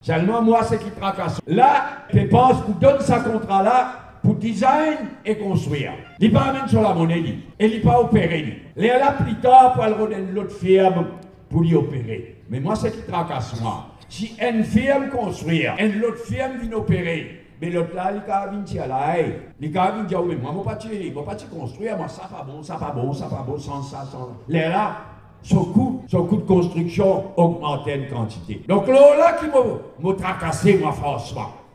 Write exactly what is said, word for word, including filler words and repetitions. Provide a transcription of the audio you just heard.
Seulement, moi, c'est qui tracasse. Là, je pense pour donner ce contrat-là pour design et construire. Il n'est pas même sur la monnaie, et il n'est pas opéré. Il est là plus tard pour aller redonner l'autre firme pour l'y opérer. Mais moi, c'est qui tracasse moi. Si une firme construire, une autre firme vient opérer, mais l'autre là, il va venir là, il va venir dire, oui, moi, je ne vais pas construire, moi, ça pas bon, ça pas bon, ça pas bon, sans ça, sans. Les là, son coût, son coût de construction augmente une quantité. Donc là, là qui m'a tracassé, moi, franchement.